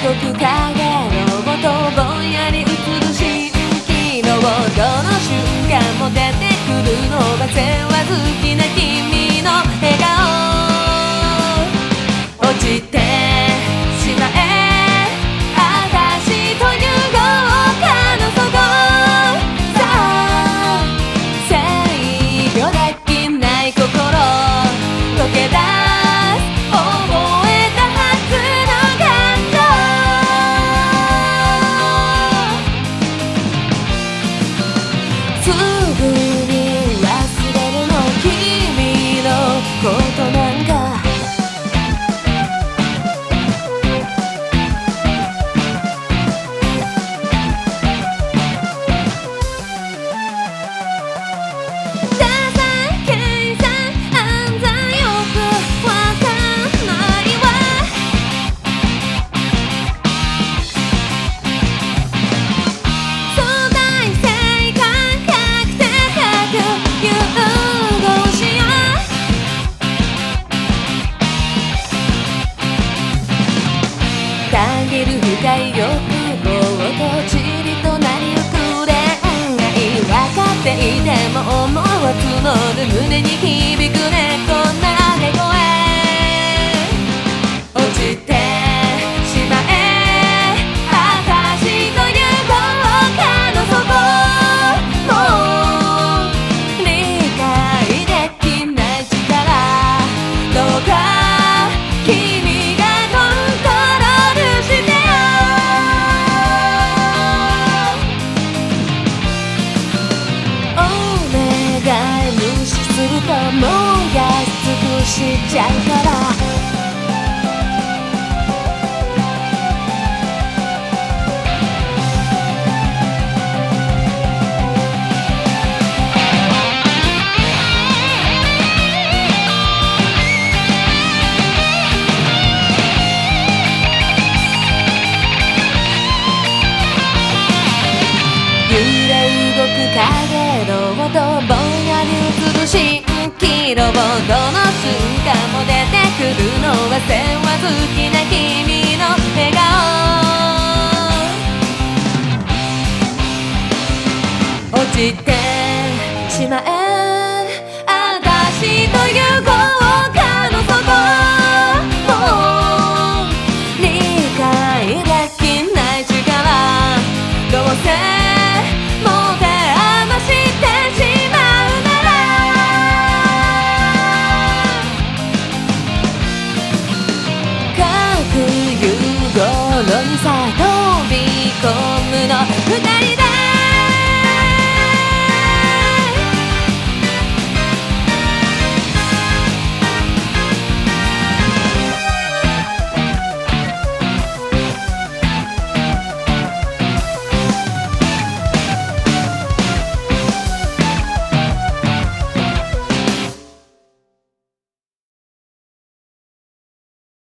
動く影の音ぼんやり映る蜃気楼、どの瞬間も出てくるのが世話好きな君の笑顔。落ちてしまえ私という豪華の底さあ、制御できない心溶け出す覚えたはずの感動。すぐに忘れるの君のことなんか。たぎる深い欲望とちりとなりゆく恋愛、分かっていても思わず募る胸に響く猫鳴き声。落ちてしまえ私という豪華の底、もう理解できない力、どうか君がコントロールしてよ。お願い無視するともうやり尽くしちゃうから。揺れ動く影の音ぼんやり映る蜃気楼、どの瞬間も出てくるのは世話好きな君の